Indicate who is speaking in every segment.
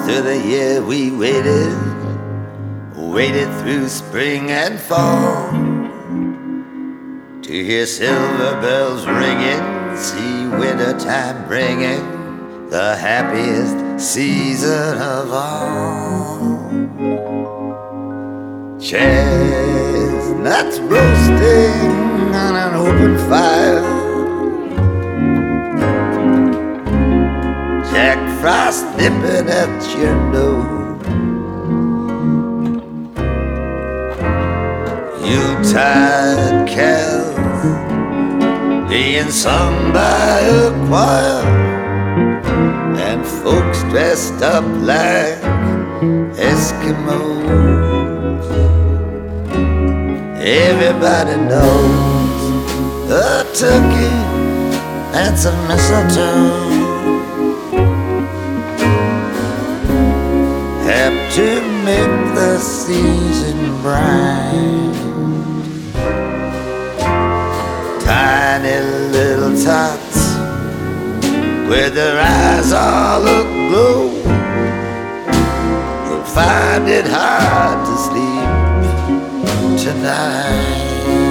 Speaker 1: through the year we waited through spring and fall, to hear silver bells ringing, see wintertime bringing the happiest season of all. Chestnuts roasting on an open fire, Jack Frost nipping at your nose, Yuletide carols being sung by a choir, and folks dressed up like Eskimos. Everybody knows a turkey and some mistletoe have to make the season bright. Tiny little tots with their eyes all aglow will find it hard to sleep tonight.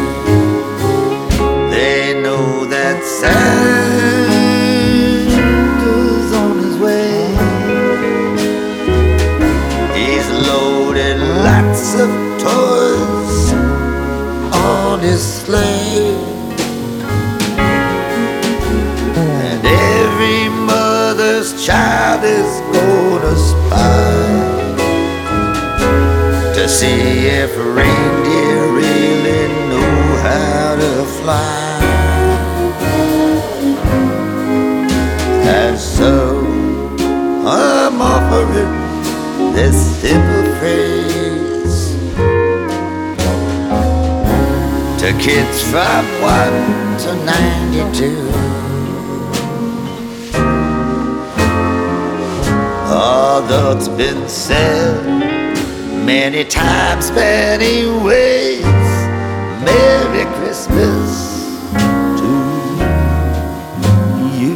Speaker 1: They know that Santa's on his way. He's loaded lots of toys on his sleigh, and every mother's child is gonna spy to see if reindeer really know how to fly. And so I'm offering this simple phrase to kids from 1 to 92. Although it's been said many times, many ways, Merry Christmas to you.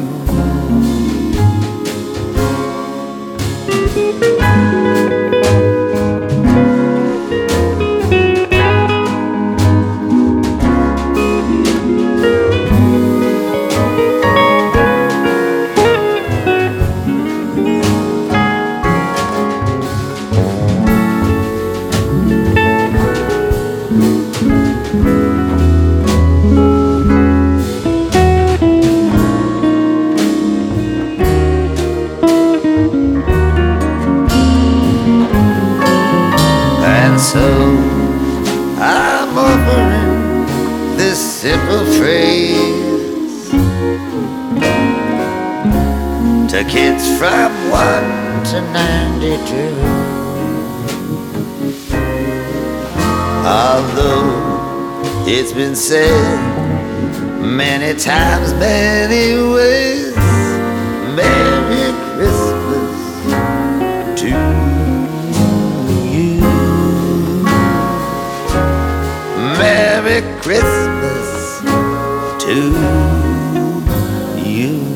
Speaker 1: So I'm offering this simple phrase to kids from 1 to 92. Although it's been said many times, many ways, Merry Christmas to you. Merry Christmas to you.